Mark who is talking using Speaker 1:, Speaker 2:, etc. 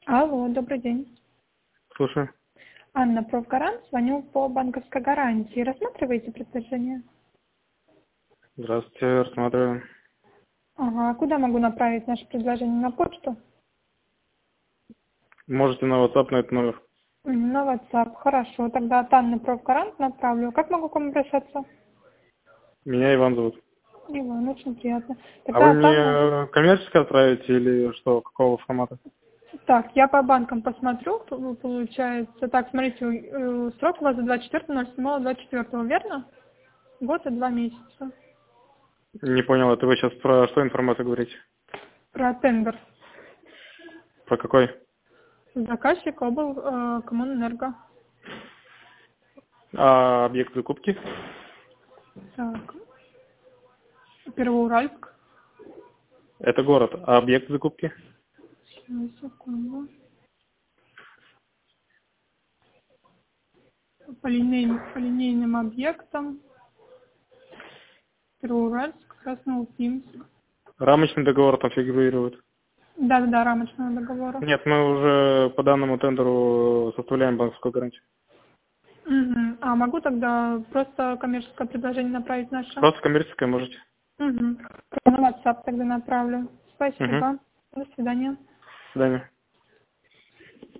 Speaker 1: Алло, добрый день.
Speaker 2: Слушаю.
Speaker 1: Анна, профгарант, звоню по банковской гарантии. Рассматриваете предложение?
Speaker 2: Здравствуйте, рассматриваю.
Speaker 1: Ага, а куда могу направить наше предложение? На почту?
Speaker 2: Можете на WhatsApp на этот номер.
Speaker 1: На WhatsApp. Хорошо, тогда от Анны профгарант направлю. Как могу к вам обращаться?
Speaker 2: Меня Иван зовут.
Speaker 1: Иван, очень приятно.
Speaker 2: А вы
Speaker 1: Тогда от Анны...
Speaker 2: мне коммерчески отправите или что, какого формата?
Speaker 1: Так, я по банкам посмотрю, получается. Так, смотрите, срок у вас до 24.07.24, верно? Год и 2 месяца.
Speaker 2: Не понял, это вы сейчас про что информацию говорите?
Speaker 1: Про тендер.
Speaker 2: Про какой?
Speaker 1: Заказчик Коммунэнерго.
Speaker 2: А объект закупки?
Speaker 1: Так, Первоуральск.
Speaker 2: Это город. А объект закупки?
Speaker 1: Сейчас, секунду. По линейным объектам. Первоуральск, Красноуфимск.
Speaker 2: Рамочный договор там фигурирует.
Speaker 1: Да, рамочного договора.
Speaker 2: Нет, мы уже по данному тендеру составляем банковскую гарантию.
Speaker 1: Угу. А могу тогда просто коммерческое предложение направить наше?
Speaker 2: Просто коммерческое можете.
Speaker 1: Угу. На WhatsApp тогда направлю.
Speaker 2: Угу.
Speaker 1: Спасибо. До свидания.
Speaker 2: До свидания.